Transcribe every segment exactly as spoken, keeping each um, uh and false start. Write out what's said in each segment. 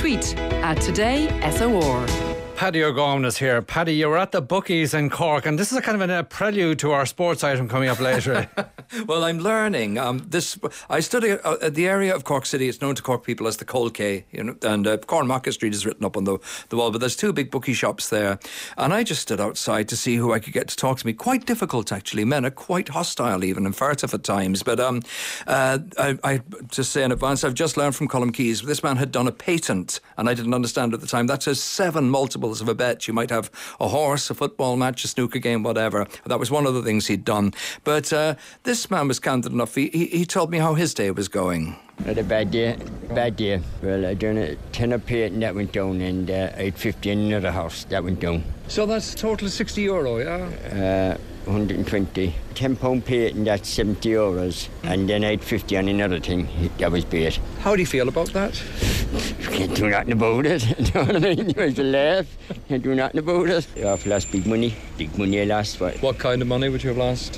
Tweet at Today S O R. Paddy O'Gorman is here. Paddy, you were at the bookies in Cork, and this is a kind of a prelude to our sports item coming up later. Well, I'm learning. Um, this I study uh, at the area of Cork City. It's known to Cork people as the Cold K, you know, and uh, Cornmarket Street is written up on the, the wall. But there's two big bookie shops there, and I just stood outside to see who I could get to talk to me. Quite difficult, actually. Men are quite hostile, even and furtive at times. But um, uh, I, I just say in advance, I've just learned from Colm Keys. This man had done a patent, and I didn't understand at the time. That says seven multiples of a bet. You might have a horse, a football match, a snooker game, whatever. That was one of the things he'd done. But uh, this man was candid enough. He, he, he told me how his day was going. I had a bad day. Bad day. Well, I done a tenner pay and that went down, and uh, I had fifty in another house that went down. So that's total sixty euro, yeah? Uh, one hundred twenty. ten pound pay and that's seventy euros. And then I had fifty on another thing. That was bait. How do you feel about that? Can't do nothing about it. You know what I mean? You have to laugh. Can't do nothing about it. I've lost big money. Big money I lost. What? What kind of money would you have lost?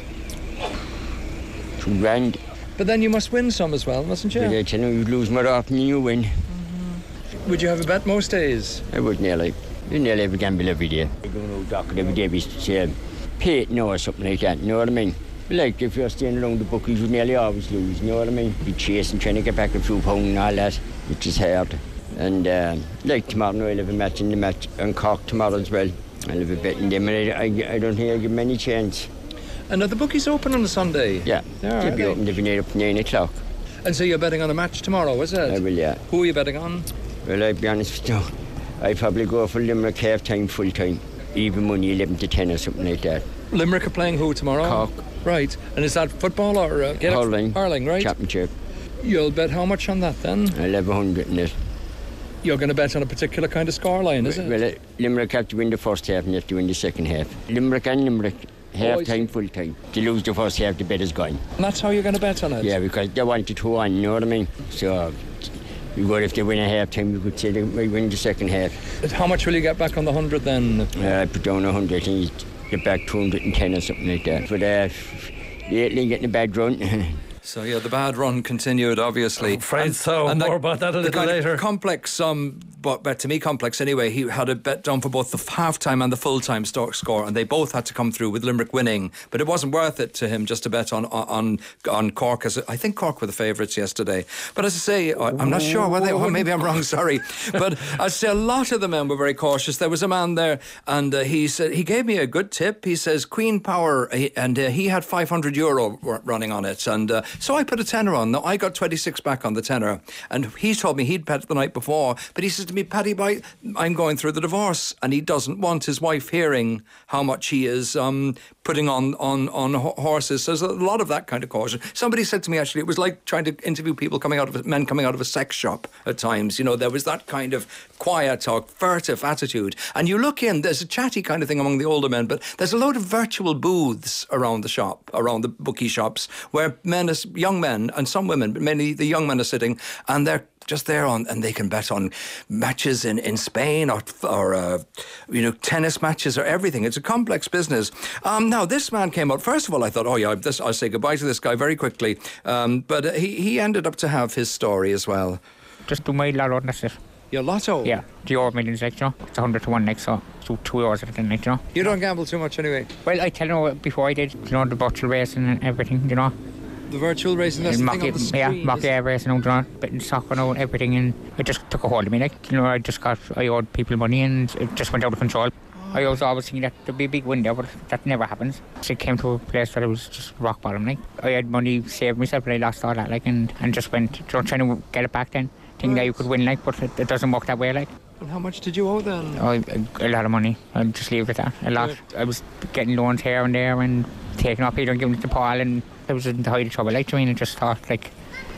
Two grand. But then you must win some as well, mustn't you? But I tell you, you lose more often than you win. Mm-hmm. Would you have a bet most days? I would nearly. You nearly have a gamble every day. I go to the doctor every day, we say, pay it now or something like that, you know what I mean? Like, if you're staying around the bookies, you nearly always lose, you know what I mean? Be chasing, trying to get back a few pounds and all that, which is hard. And, uh, like tomorrow night, I'll have a match in the match, and Cork tomorrow as well. I'll have a bet in them, and I, I, I don't think I'll give them any chance. And are the bookies open on a Sunday? Yeah, yeah they'll be open every night up to nine o'clock. And so you're betting on a match tomorrow, is it? I will, yeah. Who are you betting on? Well, I'll be honest with you, I'd probably go for Limerick half-time, full-time. Even money, eleven to ten or something like that. Limerick are playing who tomorrow? Cork. Right. And is that football or... Uh, hurling. Hurling, right? Championship. You'll bet how much on that then? I'll have a hundred in it. You're going to bet on a particular kind of scoreline, is well, it? Well, uh, Limerick have to win the first half and they have to win the second half. Limerick and Limerick, half-time, oh, full-time. To lose the first half, the bet is gone. And that's how you're going to bet on it? Yeah, because they want it to one, you know what I mean? So... You go, if they win a half-time, you could say they might win the second half. How much will you get back on the hundred then? Uh, I put down a hundred, I think you get back two hundred and ten or something like that. But uh, lately getting a bad run. So yeah, the bad run continued, obviously. I'm afraid and, so. And More the, about that a the little kind later. Of complex, um, but, but to me complex anyway. He had a bet done for both the half-time and the full-time score, and they both had to come through with Limerick winning. But it wasn't worth it to him just to bet on on on Cork. As I think Cork were the favourites yesterday. But as I say, I'm not sure whether they were. Maybe I'm wrong. Sorry. But I'd say a lot of the men were very cautious. There was a man there, and uh, he said he gave me a good tip. He says Queen Power, and uh, he had five hundred euro running on it, and uh, so I put a tenner on. Now, I got twenty-six back on the tenner, and he told me he'd bet the night before, but he says to me, Paddy, by, I'm going through the divorce, and he doesn't want his wife hearing how much he is um, putting on, on, on horses. So there's a lot of that kind of caution. Somebody said to me, actually, it was like trying to interview people coming out of a, men coming out of a sex shop at times. You know, there was that kind of quiet talk, furtive attitude. And you look in, there's a chatty kind of thing among the older men, but there's a load of virtual booths around the shop, around the bookie shops, where men, young men, and some women, but mainly the young men are sitting, and they're just there on, and they can bet on matches in, in Spain or, or uh, you know, tennis matches or everything. It's a complex business. Um, now, this man came out. First of all, I thought, oh yeah, this, I'll say goodbye to this guy very quickly. Um, but he, he ended up to have his story as well. Just do my lotto, and that's it. Your lotto? Yeah, the Euro Millions, like, you know. It's one hundred to one, like, so two, two euros at it, like, you know. You don't gamble too much anyway? Well, I tell you before I did, you know, the virtual racing and everything, you know. The virtual racing, that's the thing on the screen. Yeah, mock air racing, you know, betting soccer and everything, and it just took a hold of me, like, you know, I just got, I owed people money and it just went out of control. I was always thinking that there'd be a big win there, but that never happens. So it came to a place where it was just rock bottom, like. I had money saved myself, but I lost all that, like, and, and just went, you know, trying to get it back then. Thinking right. That you could win, like, but it, it doesn't work that way, like. And how much did you owe then? Oh, a, a lot of money. I'll just leave it at that. A lot. Yeah. I was getting loans here and there and taking up here and giving it to Paul, and I was in the height of trouble, like, I mean, I just thought, like,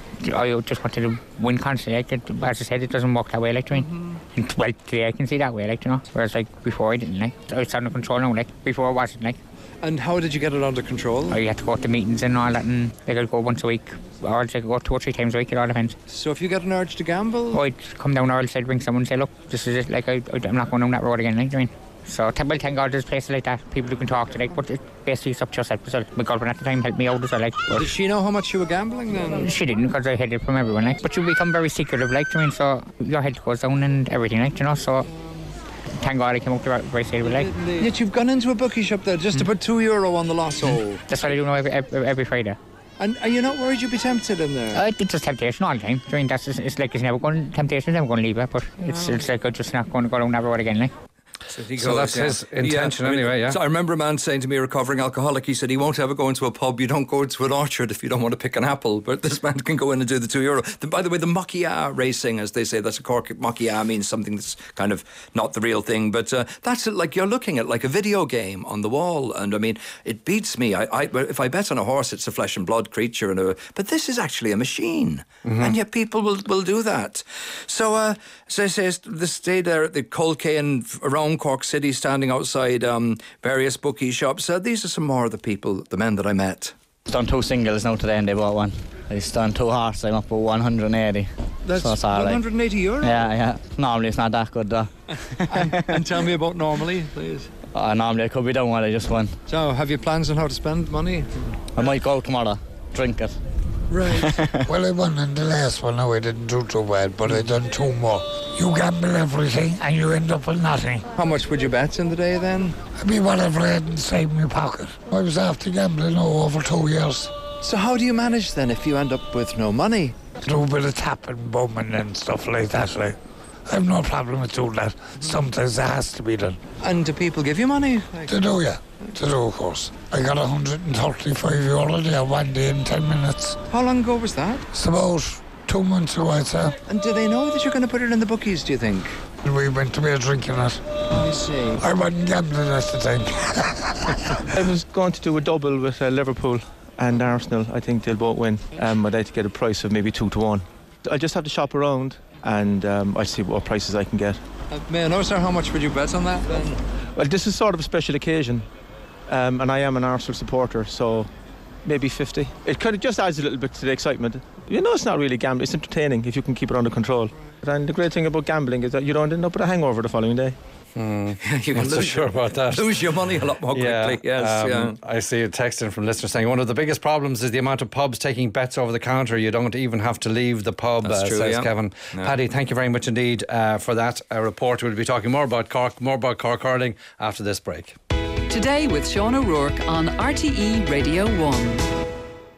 I just wanted to win constantly, like, it, as I said, it doesn't work that way, like, I mean. Mm-hmm. And, well, today I can see that way, like, you know, whereas, like, before I didn't, like, I was under control now, like, before I wasn't, like. And how did you get it under control? I had to go to meetings and all that, and like, I'd go once a week, or I'd go two or three times a week, it all depends. So if you get an urge to gamble? Oh, I'd come down, or I'd say, ring someone and say, look, this is it, like, I, I'm not going down that road again, like, I mean. So, th- well, thank God there's places like that, people who can talk to, like, but it basically it's up to yourself as well. My girlfriend at the time helped me out as well, like. But Did she know how much you were gambling then? she didn't, because I hid it from everyone, like. But you become very secretive, like, do you mean? So, your head goes down and everything, like, you know, so. Thank God I came up to very safe, like. Yet you've gone into a bookie shop there just mm. to put two euro on the lotto. That's what I do now every, every, every Friday. And are you not worried you'd be tempted in there? Uh, it's just temptation all the time. I mean, that's just, it's like it's never going. Temptation's never going to leave it, but it's, it's like I'm just not going to go down that road again, like. So, he so goes, that's yeah. his intention yeah, I mean, anyway, yeah. So I remember a man saying to me, a recovering alcoholic, he said he won't ever go into a pub, you don't go into an orchard if you don't want to pick an apple, but this man can go in and do the two euro. The, by the way, the Makia racing, as they say, that's a Cork, Makia means something that's kind of not the real thing, but uh, that's like you're looking at like a video game on the wall, and I mean, it beats me. I, I If I bet on a horse, it's a flesh and blood creature, and a, but this is actually a machine, mm-hmm. and yet people will, will do that. So, uh, so I say, the stay there at the Colcane around Cork City, standing outside um, various bookie shops. Uh, these are some more of the people, the men that I met. I've done two singles now today and they bought one. I've done two horses, I'm up at one hundred eighty. That's so one hundred eighty euro? Yeah, yeah. Normally it's not that good though. and, and tell me about normally, please. Uh, normally I could be down what I just won. So, have you plans on how to spend money? I might go out tomorrow, drink it. Right. Well, I won in the last one, now I didn't do too bad, but I done two more. You gamble everything and you end up with nothing. How much would you bet in the day then? I mean, whatever I had inside my pocket. I was after gambling now over two years. So how do you manage then if you end up with no money? Do a bit of tapping, bumming and stuff like that, like. I have no problem with doing that. Sometimes it has to be done. And do people give you money? Like... They do, yeah. They do, of course. I got one hundred thirty-five euro there one day in ten minutes. How long ago was that? It's about two months ago, I'd say. And do they know that you're going to put it in the bookies, do you think? And we went to be drinking it. I see. I wasn't gambling at the time. I was going to do a double with uh, Liverpool and Arsenal. I think they'll both win. Um, I'd like to get a price of maybe two to one. I just have to shop around and um, I'll see what prices I can get. Uh, may I know, sir, how much would you bet on that then? Well, this is sort of a special occasion, um, and I am an Arsenal supporter, so maybe fifty. It kind of just adds a little bit to the excitement. You know, it's not really gambling, it's entertaining if you can keep it under control. And the great thing about gambling is that you don't end up with a hangover the following day. Mm, you can not so sure about that. Lose your money a lot more yeah, quickly. Yes, um, yeah. I see a text in from listeners saying one of the biggest problems is the amount of pubs taking bets over the counter. You don't even have to leave the pub, That's uh, true, says yeah. Kevin. Yeah. Paddy, thank you very much indeed uh, for that uh, report. We'll be talking more about Cork, more about Cork hurling after this break. Today with Sean O'Rourke on R T E Radio one.